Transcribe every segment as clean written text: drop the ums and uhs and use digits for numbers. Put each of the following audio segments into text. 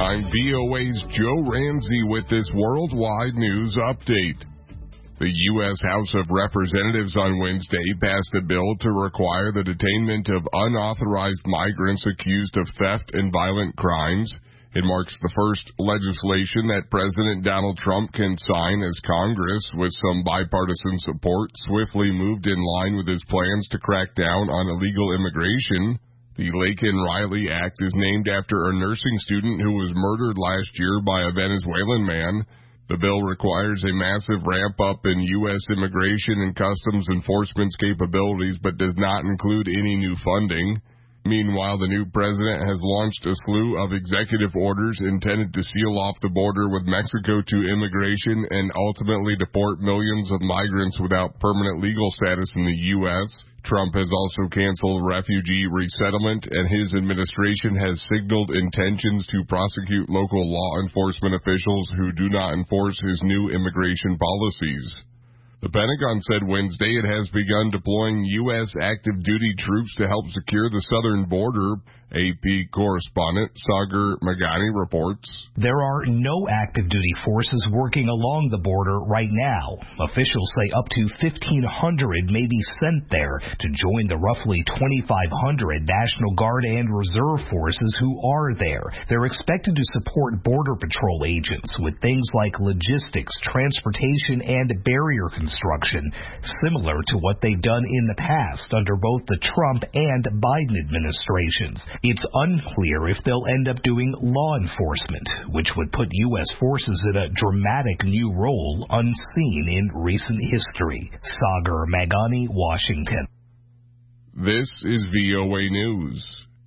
I'm VOA's Joe Ramsey with this worldwide news update. The U.S. House of Representatives on Wednesday passed a bill to require the detainment of unauthorized migrants accused of theft and violent crimes. It marks the first legislation that President Donald Trump can sign as Congress, with some bipartisan support, swiftly moved in line with his plans to crack down on illegal immigration. The Laken Riley Act is named after a nursing student who was murdered last year by a Venezuelan man. The bill requires a massive ramp-up in U.S. immigration and customs enforcement's capabilities, but does not include any new funding. Meanwhile, the new president has launched a slew of executive orders intended to seal off the border with Mexico to immigration and ultimately deport millions of migrants without permanent legal status in the U.S. Trump has also canceled refugee resettlement, and his administration has signaled intentions to prosecute local law enforcement officials who do not enforce his new immigration policies. The Pentagon said Wednesday it has begun deploying U.S. active duty troops to help secure the southern border. AP correspondent Sagar Meghani reports. There are no active duty forces working along the border right now. Officials say up to 1,500 may be sent there to join the roughly 2,500 National Guard and Reserve forces who are there. They're expected to support Border Patrol agents with things like logistics, transportation, and barrier construction, similar to what they've done in the past under both the Trump and Biden administrations. It's unclear if they'll end up doing law enforcement, which would put U.S. forces in a dramatic new role unseen in recent history. Sagar Meghani, Washington. This is VOA News.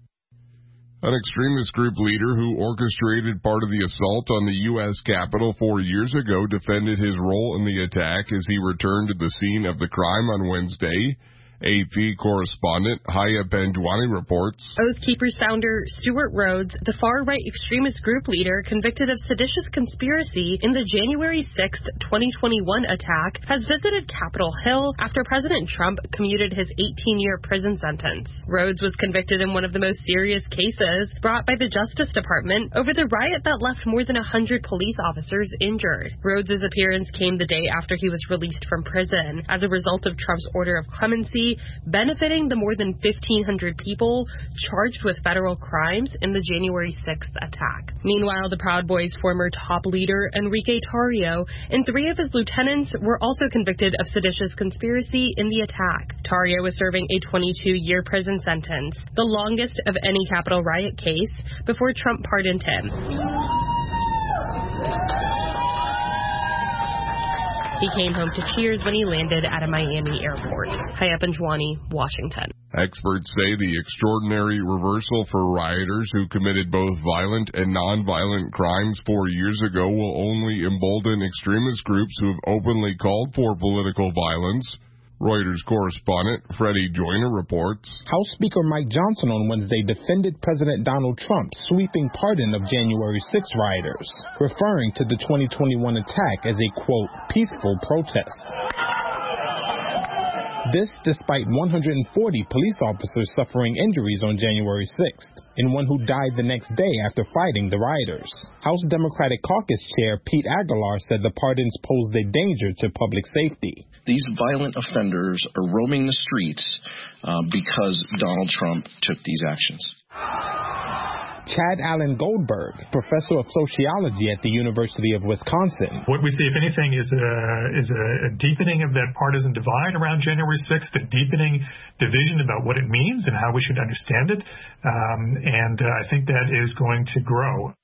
An extremist group leader who orchestrated part of the assault on the U.S. Capitol 4 years ago defended his role in the attack as he returned to the scene of the crime on Wednesday. AP correspondent Haya Benjwani reports. Oath Keepers founder Stewart Rhodes, the far-right extremist group leader convicted of seditious conspiracy in the January 6, 2021 attack, has visited Capitol Hill after President Trump commuted his 18-year prison sentence. Rhodes was convicted in one of the most serious cases brought by the Justice Department over the riot that left more than 100 police officers injured. Rhodes' appearance came the day after he was released from prison as a result of Trump's order of clemency, benefiting the more than 1,500 people charged with federal crimes in the January 6th attack. Meanwhile, the Proud Boys' former top leader, Enrique Tarrio, and 3 of his lieutenants were also convicted of seditious conspiracy in the attack. Tarrio was serving a 22-year prison sentence, the longest of any Capitol riot case, before Trump pardoned him. He came home to cheers when he landed at a Miami airport. Haya Benjwani, Washington. Experts say the extraordinary reversal for rioters who committed both violent and nonviolent crimes 4 years ago will only embolden extremist groups who have openly called for political violence. Reuters correspondent Freddie Joyner reports. House Speaker Mike Johnson on Wednesday defended President Donald Trump's sweeping pardon of January 6 rioters, referring to the 2021 attack as a, quote, peaceful protest. This despite 140 police officers suffering injuries on January 6th, and one who died the next day after fighting the rioters. House Democratic Caucus Chair Pete Aguilar said the pardons posed a danger to public safety. These violent offenders are roaming the streets because Donald Trump took these actions. Chad Allen Goldberg, professor of sociology at the University of Wisconsin. What we see, if anything, is a deepening of that partisan divide around January 6th, a deepening division about what it means and how we should understand it. And I think that is going to grow.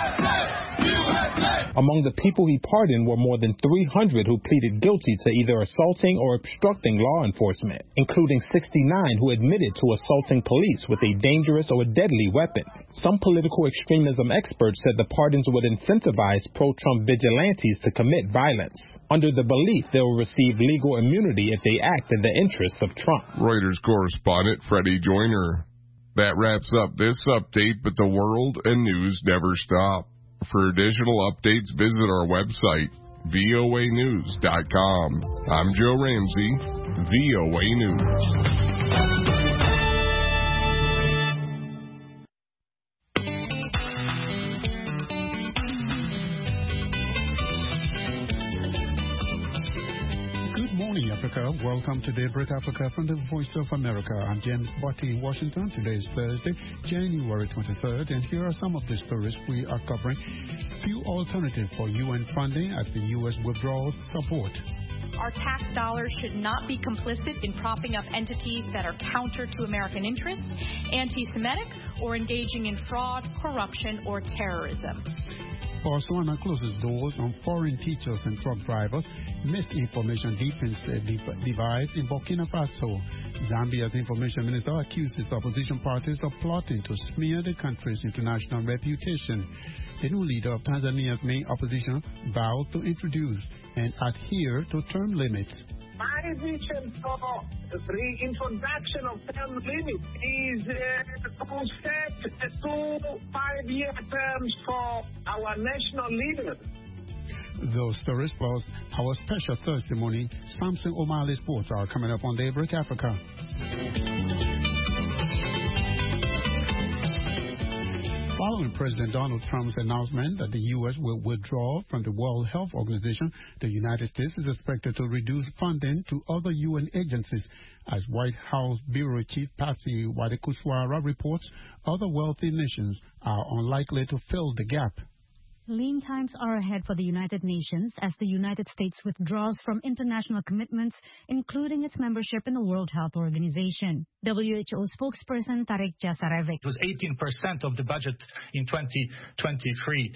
Among the people he pardoned were more than 300 who pleaded guilty to either assaulting or obstructing law enforcement, including 69 who admitted to assaulting police with a dangerous or deadly weapon. Some political extremism experts said the pardons would incentivize pro-Trump vigilantes to commit violence, under the belief they will receive legal immunity if they act in the interests of Trump. Reuters correspondent Freddie Joyner. That wraps up this update, but the world and news never stop. For additional updates, visit our website, voanews.com. I'm Joe Ramsey, VOA News. America. Welcome to Daybreak Africa from the Voice of America. I'm James Botti in Washington. Today is Thursday, January 23rd, and here are some of the stories we are covering. Few alternatives for UN funding as the U.S. withdraws support. Our tax dollars should not be complicit in propping up entities that are counter to American interests, anti-Semitic, or engaging in fraud, corruption, or terrorism. Botswana closes doors on foreign teachers and truck drivers. Misinformation deepens the divides in Burkina Faso. Zambia's information minister accuses opposition parties of plotting to smear the country's international reputation. The new leader of Tanzania's main opposition vowed to introduce and adhere to term limits. My vision for the reintroduction of term limits is to set 2 5-year terms for our national leaders. Those stories plus our special Thursday morning Samson O'Malley Sports are coming up on Daybreak Africa. Following President Donald Trump's announcement that the U.S. will withdraw from the World Health Organization, the United States is expected to reduce funding to other UN agencies. As White House Bureau Chief Patsy Widakuswara reports, other wealthy nations are unlikely to fill the gap. Lean times are ahead for the United Nations as the United States withdraws from international commitments, including its membership in the World Health Organization. WHO spokesperson Tarek Jasarevic. It was 18% of the budget in 2023,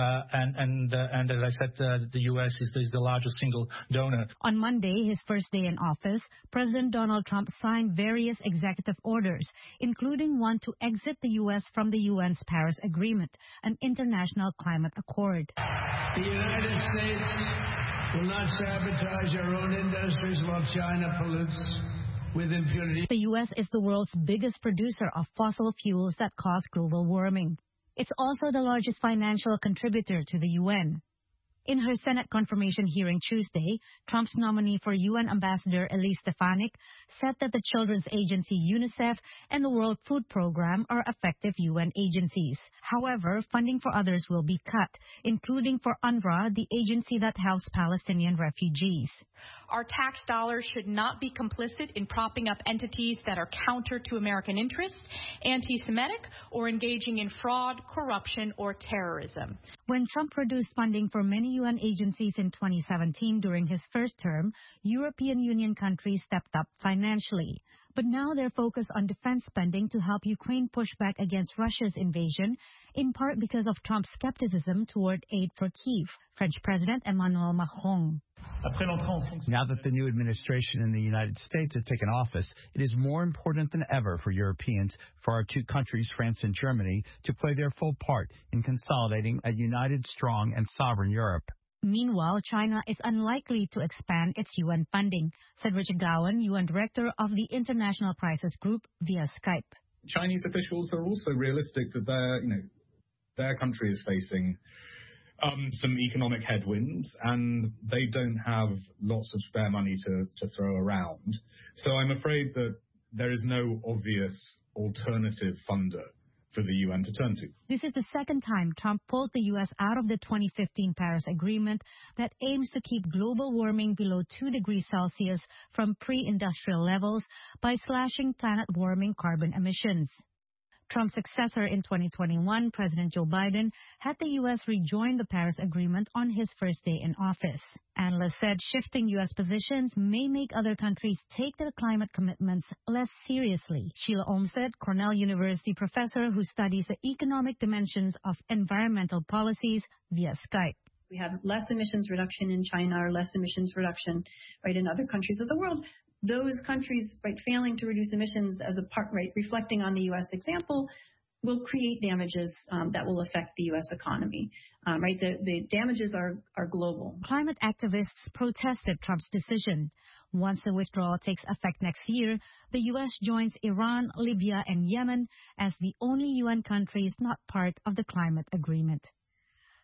and as I said, the U.S. is the largest single donor. On Monday, his first day in office, President Donald Trump signed various executive orders, including one to exit the U.S. from the UN's Paris Agreement, an international climate accord. The United States will not sabotage our own industries while China pollutes with impunity. The U.S. is the world's biggest producer of fossil fuels that cause global warming. It's also the largest financial contributor to the UN. In her Senate confirmation hearing Tuesday, Trump's nominee for UN Ambassador Elise Stefanik said that the children's agency UNICEF and the World Food Program are effective UN agencies. However, funding for others will be cut, including for UNRWA, the agency that helps Palestinian refugees. Our tax dollars should not be complicit in propping up entities that are counter to American interests, anti-Semitic, or engaging in fraud, corruption, or terrorism. When Trump reduced funding for many UN agencies in 2017 during his first term, European Union countries stepped up financially. But now they're focused on defense spending to help Ukraine push back against Russia's invasion, in part because of Trump's skepticism toward aid for Kyiv. French President Emmanuel Macron. Now that the new administration in the United States has taken office, it is more important than ever for Europeans, for our two countries, France and Germany, to play their full part in consolidating a united, strong, and sovereign Europe. Meanwhile, China is unlikely to expand its UN funding, said Richard Gowan, UN Director of the International Crisis Group, via Skype. Chinese officials are also realistic that their country is facing some economic headwinds, and they don't have lots of spare money to throw around. So I'm afraid that there is no obvious alternative funder for the UN to turn to. This is the second time Trump pulled the U.S. out of the 2015 Paris Agreement that aims to keep global warming below 2 degrees Celsius from pre-industrial levels by slashing planet-warming carbon emissions. Trump's successor in 2021, President Joe Biden, had the U.S. rejoin the Paris Agreement on his first day in office. Analysts said shifting U.S. positions may make other countries take their climate commitments less seriously. Sheila Olmsted, Cornell University professor who studies the economic dimensions of environmental policies, via Skype. We have less emissions reduction in China or less emissions reduction in other countries of the world. Those countries, failing to reduce emissions as a part, reflecting on the U.S. example, will create damages that will affect the U.S. economy. The damages are global. Climate activists protested Trump's decision. Once the withdrawal takes effect next year, the U.S. joins Iran, Libya, and Yemen as the only UN countries not part of the climate agreement.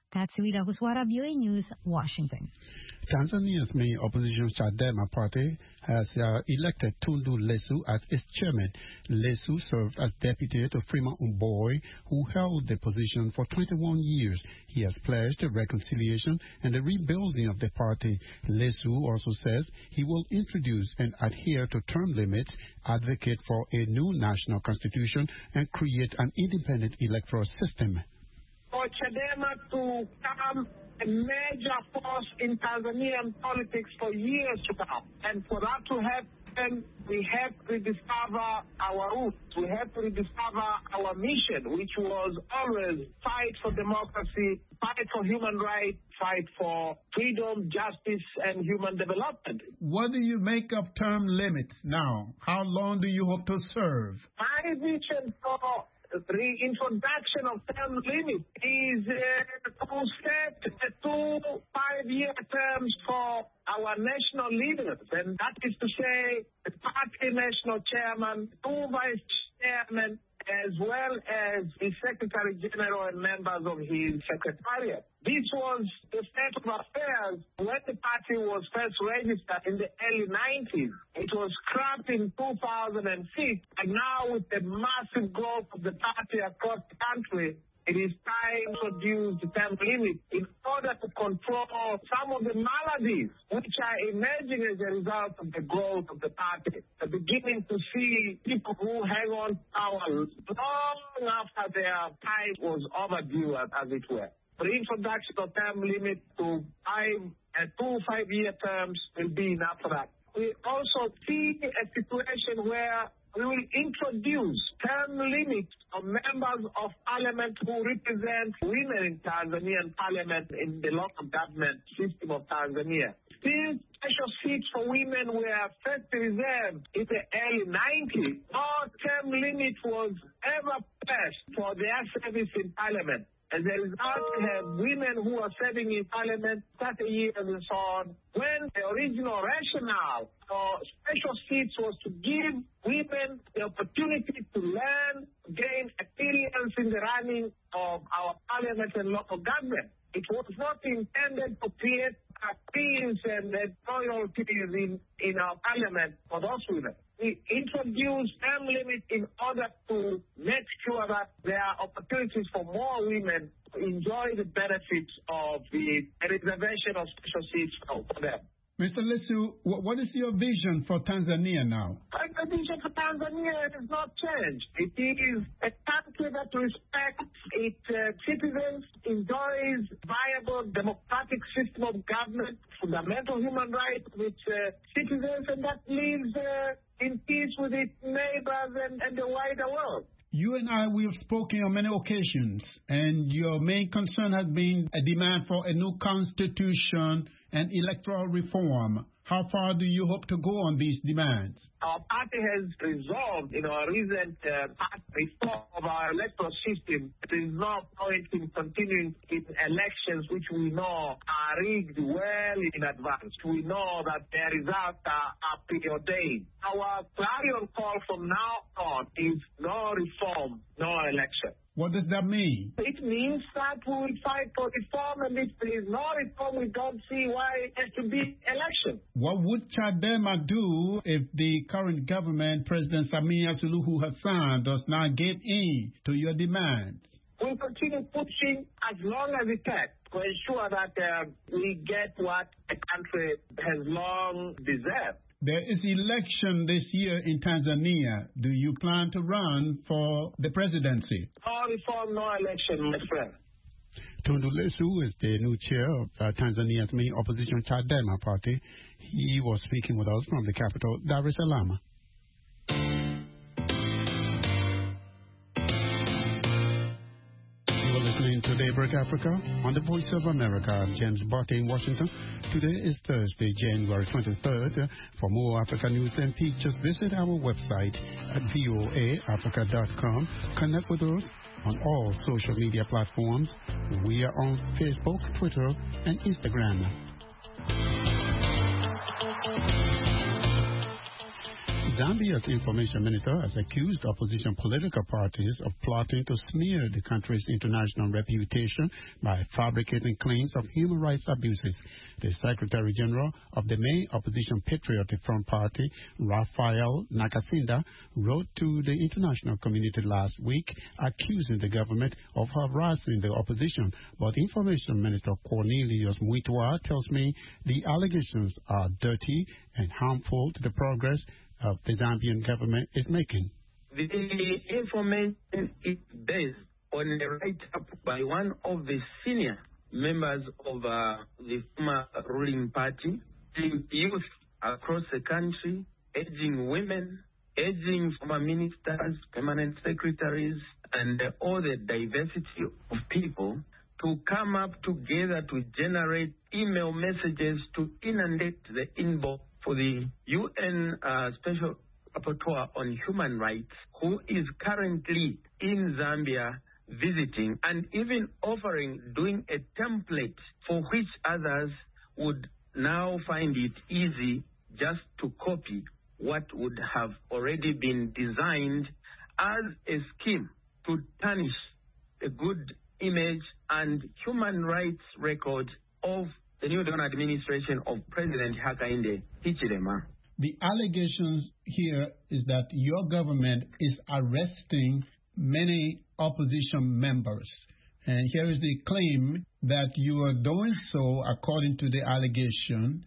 That's Rita Huswara, VOA News, Washington. Tanzania's main opposition Chadema party has elected Tundu Lissu as its chairman. Lissu served as deputy to Freeman Mbowe, who held the position for 21 years. He has pledged reconciliation and the rebuilding of the party. Lissu also says he will introduce and adhere to term limits, advocate for a new national constitution, and create an independent electoral system. For Chadema to come a major force in Tanzanian politics for years to come. And for that to happen, we have to rediscover our roots. We have to rediscover our mission, which was always fight for democracy, fight for human rights, fight for freedom, justice, and human development. What do you make of term limits now? How long do you hope to serve? My vision for the reintroduction of term limit is to set 2 5-year terms for our national leaders, and that is to say the party national chairman, 2 vice chairmen, as well as the Secretary General and members of his secretariat. This was the state of affairs when the party was first registered in the early 90s. It was scrapped in 2006, and now with the massive growth of the party across the country, it is time to introduce the term limit in order to control some of the maladies which are emerging as a result of the growth of the party. We're beginning to see people who hang on to power long after their time was overdue, as it were. The introduction of term limit to 2 5-year terms will be enough for that. We also see a situation where we will introduce term limits of members of parliament who represent women in Tanzanian parliament in the local government system of Tanzania. Still, special seats for women were first reserved in the early 90s. No term limit was ever passed for their service in parliament. As a result, we have women who are serving in parliament 30 years and so on. When the original rationale for special seats was to give women the opportunity to learn, gain experience in the running of our parliament and local government. It was not intended to create appeals and loyalties in our parliament for those women. We introduced term limit in order to make sure that there are opportunities for more women to enjoy the benefits of the reservation of special seats for them. Mr. Lissu, what is your vision for Tanzania now? My vision for Tanzania has not changed. It is a country that respects its citizens, enjoys viable democratic system of government, fundamental human rights of its citizens, and that lives in peace with its neighbors and the wider world. You and I, we have spoken on many occasions, and your main concern has been a demand for a new constitution and electoral reform. How far do you hope to go on these demands? Our party has resolved in our recent reform of our electoral system. There is no point in continuing in elections which we know are rigged well in advance. We know that their results are preordained. Our clarion call from now on is no reform, no election. What does that mean? It means that we will fight for reform, and if there is no reform, we don't see why it has to be election. What would Chadema do if the current government, President Samia Suluhu Hassan, does not give in to your demands? We'll continue pushing as long as it takes to ensure that we get what the country has long deserved. There is election this year in Tanzania. Do you plan to run for the presidency? No reform, no election, my friend. Tundu Lissu is the new chair of Tanzania's main opposition Chadema party. He was speaking with us from the capital, Dar es Salaam. You are listening to Daybreak Africa on the Voice of America. I'm James Barty in Washington. Today is Thursday, January 23rd. For more Africa news and features, visit our website at voaafrica.com. Connect with us on all social media platforms. We are on Facebook, Twitter, and Instagram. Zambia's information minister has accused opposition political parties of plotting to smear the country's international reputation by fabricating claims of human rights abuses. The Secretary General of the main opposition Patriotic Front Party, Raphael Nakasinda, wrote to the international community last week accusing the government of harassing the opposition. But Information Minister Cornelius Muitwa tells me the allegations are dirty and harmful to the progress the Zambian government is making. The information is based on a write-up by one of the senior members of the former ruling party, urging youth across the country, urging women, urging former ministers, permanent secretaries, and all the diversity of people to come up together to generate email messages to inundate the inbox for the UN Special Rapporteur on Human Rights, who is currently in Zambia visiting and even doing a template for which others would now find it easy just to copy what would have already been designed as a scheme to tarnish a good image and human rights record of the New Dawn administration of President Hakainde Hichilema. The allegations here is that your government is arresting many opposition members. And here is the claim that you are doing so, according to the allegation,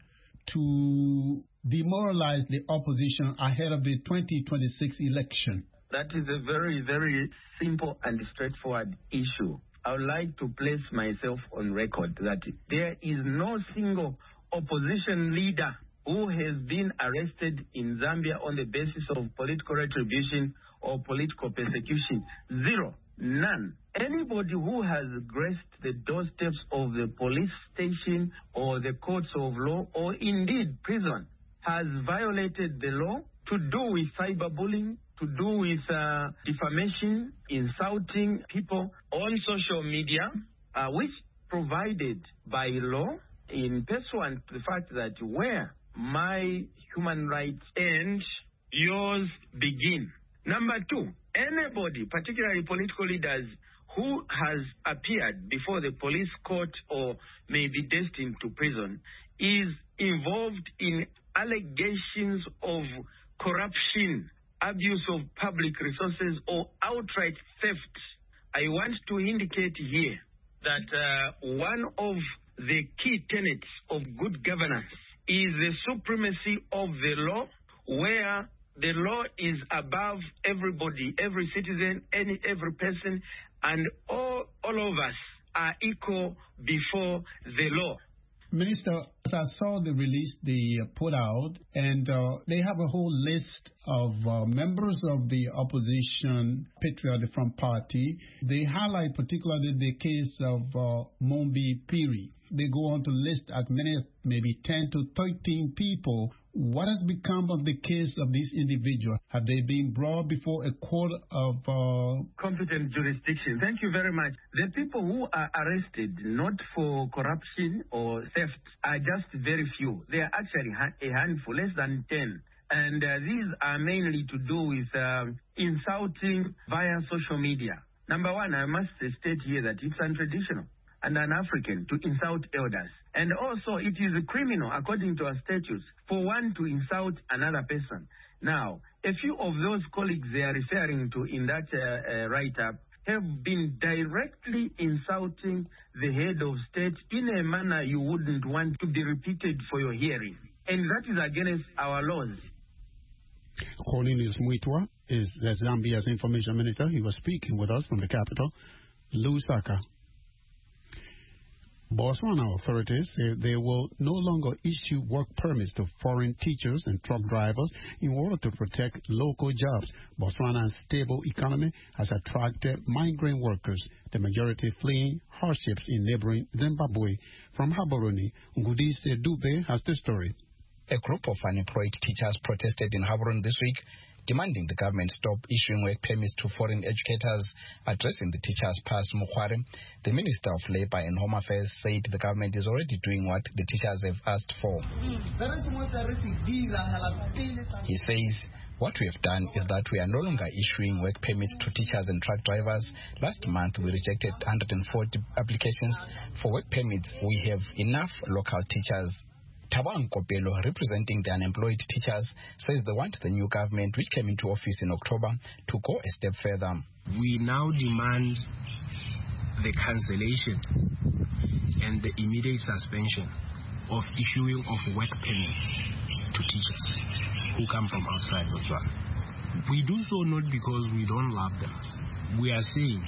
to demoralize the opposition ahead of the 2026 election. That is a very, very simple and straightforward issue. I would like to place myself on record that there is no single opposition leader who has been arrested in Zambia on the basis of political retribution or political persecution. Zero. None. Anybody who has graced the doorsteps of the police station or the courts of law or indeed prison has violated the law to do with cyberbullying, to do with defamation, insulting people on social media, which provided by law in pursuant to the fact that where my human rights end, yours begin. Number two, anybody, particularly political leaders, who has appeared before the police court or may be destined to prison is involved in allegations of corruption, abuse of public resources, or outright theft. I want to indicate here that one of the key tenets of good governance is the supremacy of the law, where the law is above everybody, every citizen, every person, and all of us are equal before the law. Minister, as I saw the release they put out, and they have a whole list of members of the opposition Patriotic Front Party. They highlight particularly the case of Mombi Piri. They go on to list as many as maybe 10 to 13 people. What has become of the case of these individuals? Have they been brought before a court of competent jurisdiction? Thank you very much. The people who are arrested not for corruption or theft are just very few. They are actually a handful, less than 10. And these are mainly to do with insulting via social media. Number one, I must state here that it's untraditional and un-African to insult elders. And also, it is criminal, according to our statutes, for one to insult another person. Now, a few of those colleagues they are referring to in that write-up have been directly insulting the head of state in a manner you wouldn't want to be repeated for your hearing. And that is against our laws. Cornelius Muitwa is Zambia's information minister. He was speaking with us from the capital, Lusaka. Botswana authorities say they will no longer issue work permits to foreign teachers and truck drivers in order to protect local jobs. Botswana's stable economy has attracted migrant workers, the majority fleeing hardships in neighboring Zimbabwe. From Gaborone, Ngudise Dube has the story. A group of unemployed teachers protested in Gaborone this week, demanding the government stop issuing work permits to foreign educators. Addressing the teachers, Pass Mukware, the Minister of Labour and Home Affairs, said the government is already doing what the teachers have asked for. He says What we have done is that we are no longer issuing work permits to teachers and truck drivers. Last month, we rejected 140 applications for work permits. We have enough local teachers. Thabang Kopelo, representing the unemployed teachers, says they want the new government, which came into office in October, to go a step further. We now demand the cancellation and the immediate suspension of issuing of work permits to teachers who come from outside Botswana. We do so not because we don't love them. We are saying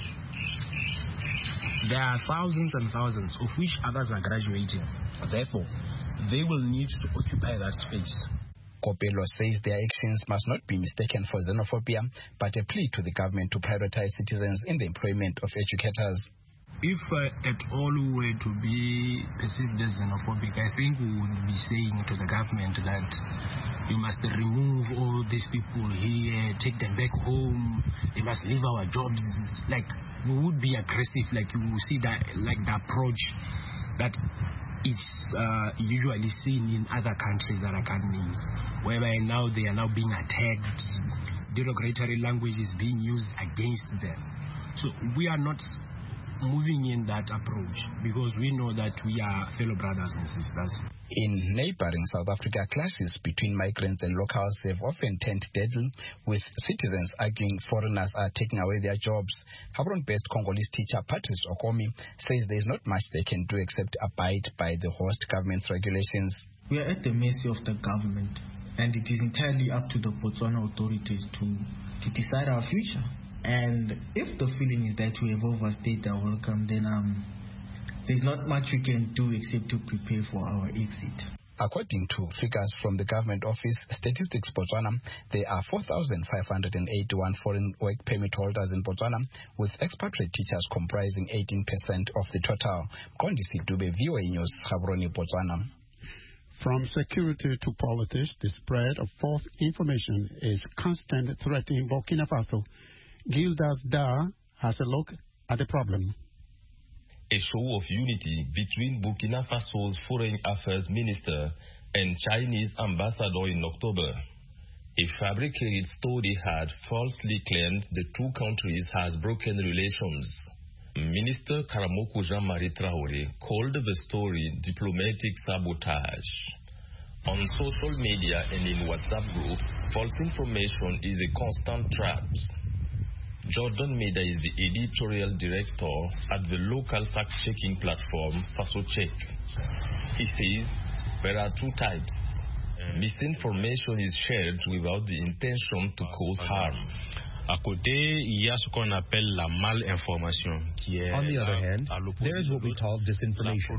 there are thousands and thousands of which others are graduating. Therefore, they will need to occupy that space. Kopelo says their actions must not be mistaken for xenophobia, but a plea to the government to prioritize citizens in the employment of educators. If at all we were to be perceived as xenophobic, I think we would be saying to the government that you must remove all these people here, take them back home, they must leave our jobs. Like, we would be aggressive, like you will see that, like the approach that is usually seen in other countries that I can't name, whereby now they are now being attacked, derogatory language is being used against them. So we are not moving in that approach because we know that we are fellow brothers and sisters. In neighboring South Africa, clashes between migrants and locals have often turned deadly, with citizens arguing foreigners are taking away their jobs. Gaborone-based Congolese teacher Patrice Okomi says there is not much they can do except abide by the host government's regulations. We are at the mercy of the government, and it is entirely up to the Botswana authorities to decide our future. And if the feeling is that we have overstayed our welcome, then there's not much we can do except to prepare for our exit. According to figures from the government office, Statistics Botswana, there are 4,581 foreign work permit holders in Botswana, with expatriate teachers comprising 18% of the total. Kondisi Dube, VOA News, Gaborone, Botswana. From security to politics, the spread of false information is a constant threat in Burkina Faso. Gildas Dar has a look at the problem. A show of unity between Burkina Faso's Foreign Affairs Minister and Chinese ambassador in October. A fabricated story had falsely claimed the two countries has broken relations. Minister Karamokou Jean-Marie Traoré called the story diplomatic sabotage. On social media and in WhatsApp groups, false information is a constant trap. Jordan Meda is the editorial director at the local fact-checking platform FasoCheck. He says there are two types. Misinformation is shared without the intention to cause harm. À côté, il y a ce qu'on appelle la malinformation, qui est on the other hand, there is what we call disinformation,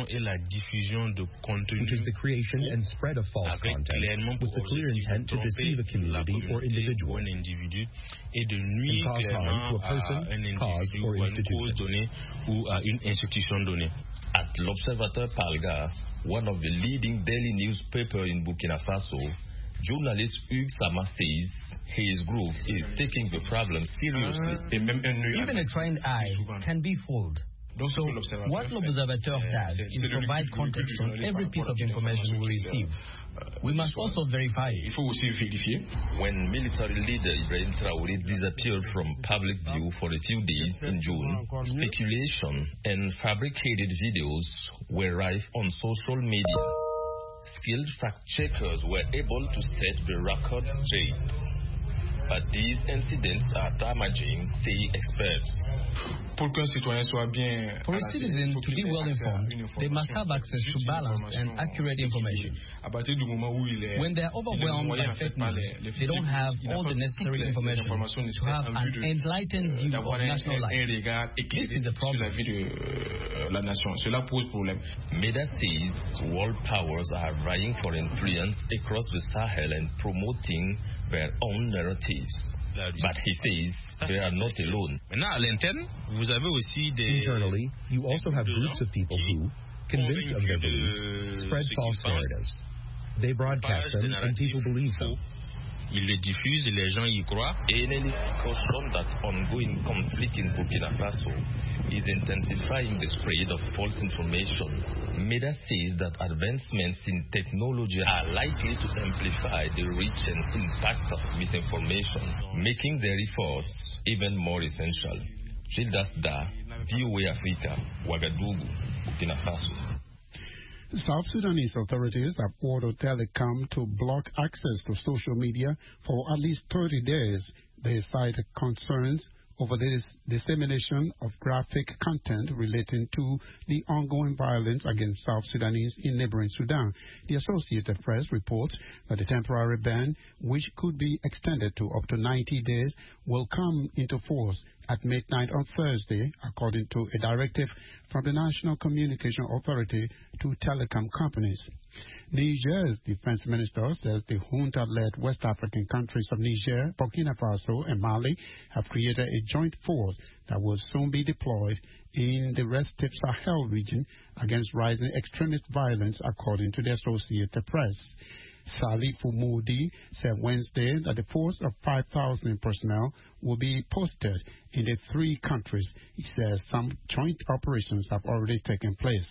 which is the creation and spread of false content with the clear intent to deceive a community or individual and cause harm to a person, cause, or institution. At L'Observateur Palga, one of the leading daily newspapers in Burkina Faso, journalist Hugues Sama says his group is taking the problem seriously. Even a trained eye can be fooled. So what L'Observateur does is provide context on every piece of information we receive. We must also verify it. When military leader Ibrahim Traoré disappeared from public view for a few days in June, speculation and fabricated videos were rife on social media. Skilled fact-checkers were able to set the record straight. But these incidents are damaging, say experts. For a citizen to be well informed, they must have access to balanced and accurate information. When they are overwhelmed by fake news, they don't have all the necessary information to have an enlightened view of national life. This is the problem. Meda says world powers are vying for influence across the Sahel and promoting their own narratives. But he says they are not alone. Internally, you also have groups of people who, convinced of their beliefs, spread false narratives. They broadcast them and people believe them. Ils le diffusent, les gens y croient. Analysts caution that ongoing conflict in Burkina Faso is intensifying the spread of false information. MEDA says that advancements in technology are likely to amplify the reach and impact of misinformation, making their efforts even more essential. Gildas Da, VOA Africa, Ouagadougou, Burkina Faso. South Sudanese authorities have ordered Telecom to block access to social media for at least 30 days. They cited concerns over the dissemination of graphic content relating to the ongoing violence against South Sudanese in neighboring Sudan. The Associated Press reports that the temporary ban, which could be extended to up to 90 days, will come into force at midnight on Thursday, according to a directive from the National Communication Authority to telecom companies. Niger's defense minister says the junta-led West African countries of Niger, Burkina Faso, and Mali have created a joint force that will soon be deployed in the restive Sahel region against rising extremist violence, according to the Associated Press. Salifu Moudi said Wednesday that the force of 5,000 personnel will be posted in the three countries. He says some joint operations have already taken place.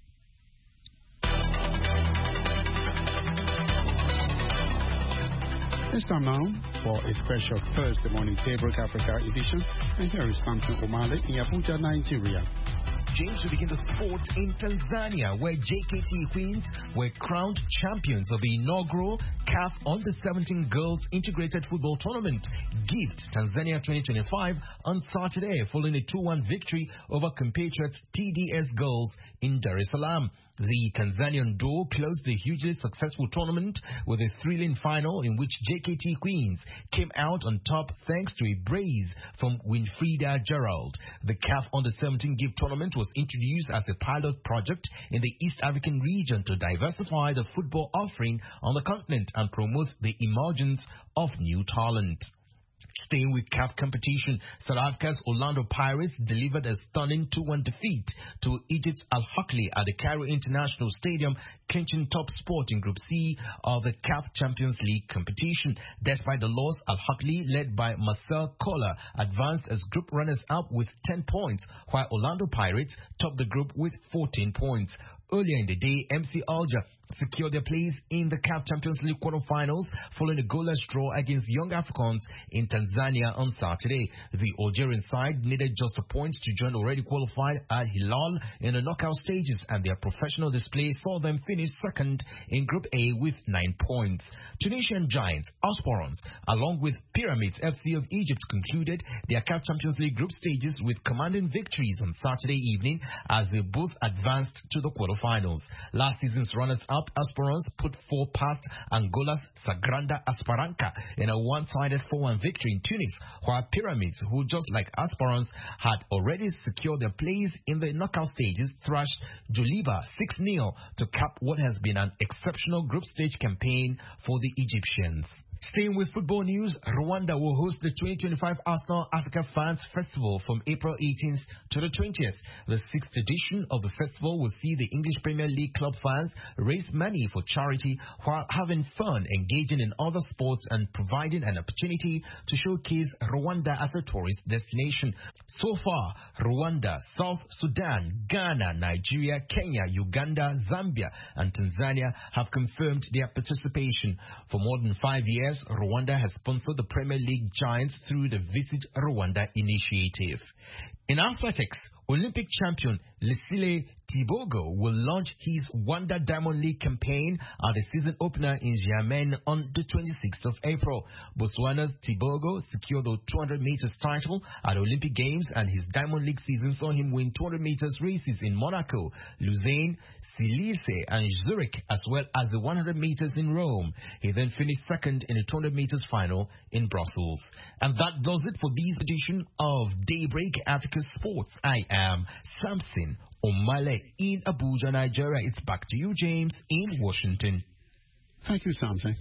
It's time now for a special Thursday morning Daybreak Africa edition, and here is Samson Omale in Abuja, Nigeria. James, we begin the sports in Tanzania, where JKT Queens were crowned champions of the inaugural CAF Under-17 Girls Integrated Football Tournament, GIFT Tanzania 2025, on Saturday, following a 2-1 victory over compatriots TDS Girls in Dar es Salaam. The Tanzanian duo closed the hugely successful tournament with a thrilling final in which JKT Queens came out on top thanks to a brace from Winfrida Gerald. The CAF Under-17 GIFT tournament was introduced as a pilot project in the East African region to diversify the football offering on the continent and promote the emergence of new talent. Staying with CAF competition, South Africa's Orlando Pirates delivered a stunning 2-1 defeat to Egypt's Al Ahly at the Cairo International Stadium, clinching top spot in Group C of the CAF Champions League competition. Despite the loss, Al Ahly, led by Marcel Koller, advanced as group runners-up with 10 points, while Orlando Pirates topped the group with 14 points. Earlier in the day, MC Alger secured their place in the CAF Champions League quarterfinals following a goalless draw against Young Africans in Tanzania on Saturday. The Algerian side needed just a point to join already qualified Al Hilal in the knockout stages, and their professional display saw them finish second in Group A with 9 points. Tunisian giants Aspirants, along with Pyramids FC of Egypt, concluded their CAF Champions League group stages with commanding victories on Saturday evening as they both advanced to the quarterfinals. Last season's runners-up Aspirants put 4 past Angola's Sagrada Esperança in a one-sided 4-1 victory in Tunis, while Pyramids, who just like Aspirants had already secured their place in the knockout stages, thrashed Joliba 6-0 to cap what has been an exceptional group stage campaign for the Egyptians. Staying with football news, Rwanda will host the 2025 Arsenal Africa Fans Festival from April 18th to the 20th. The 6th edition of the festival will see the English Premier League club fans raise money for charity while having fun, engaging in other sports, and providing an opportunity to showcase Rwanda as a tourist destination. So far, Rwanda, South Sudan, Ghana, Nigeria, Kenya, Uganda, Zambia, and Tanzania have confirmed their participation. For more than 5 years, Rwanda has sponsored the Premier League giants through the Visit Rwanda initiative. In athletics, Olympic champion Lesile Tibogo will launch his Wanda Diamond League campaign at the season opener in Xiamen on the 26th of April. Botswana's Tibogo secured the 200 meters title at the Olympic Games, and his Diamond League season saw him win 200 meters races in Monaco, Lausanne, Silice, and Zurich, as well as the 100 meters in Rome. He then finished second in the 200 meters final in Brussels. And that does it for this edition of Daybreak Africa Sports. I am Samson Omale in Abuja, Nigeria. It's back to you, James, in Washington. Thank you, Samson.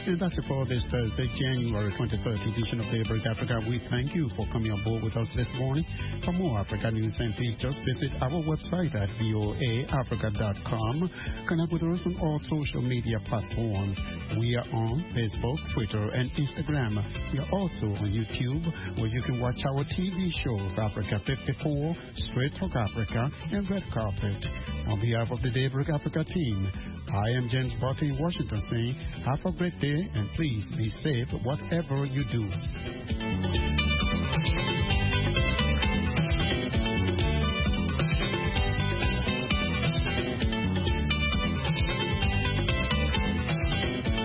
And that's it for this Thursday, January 23rd edition of Daybreak Africa. We thank you for coming on board with us this morning. For more Africa news and features, visit our website at voaafrica.com. Connect with us on all social media platforms. We are on Facebook, Twitter, and Instagram. We are also on YouTube, where you can watch our TV shows, Africa 54, Straight Talk Africa, and Red Carpet. On behalf of the Daybreak Africa team, I am James Barty in Washington saying, have a great day and please be safe whatever you do.